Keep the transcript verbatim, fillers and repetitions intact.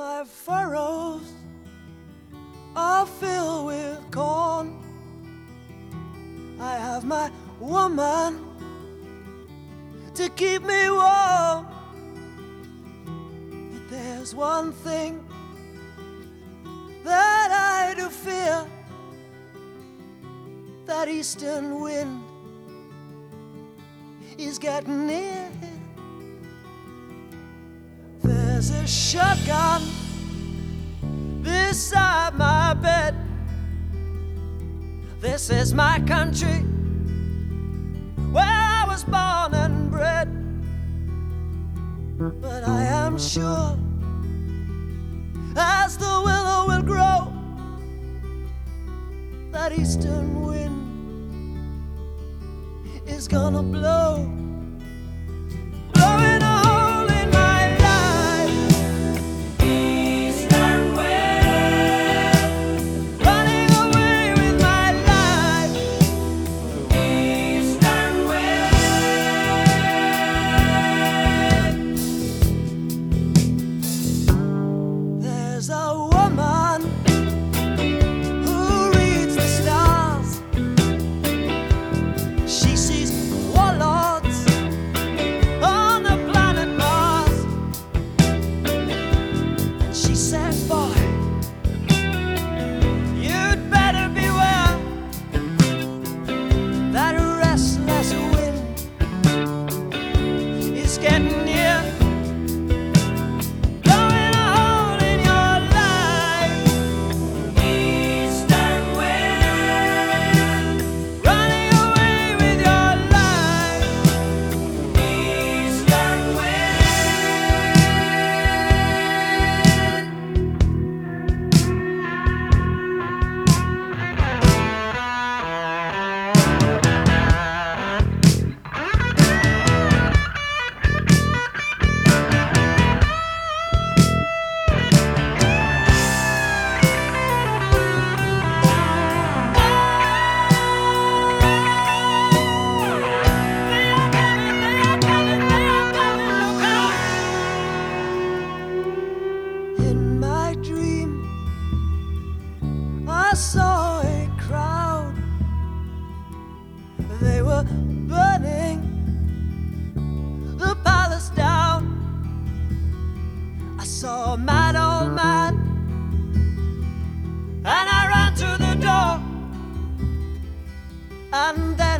my furrows are filled with corn. I have my woman to keep me warm. But there's one thing that I do fear, that eastern wind is getting near. There's a shotgun beside my bed. This is my country, where I was born and bred. But I am sure, as the willow will grow, that eastern wind is gonna blow. Blowing a hole in my life. Eastern wind. Running away with my life. Eastern wind. There's a woman who reads the stars. She sees warlords on the planet Mars. And she said, boy, you'd better beware. That restless wind is getting near. Blowing a hole in your life. Eastern wind. Running away with your life. Eastern wind. In my dream, I saw a crowd. They were burning the palace down. I saw a mad old man, and I ran to the door, and there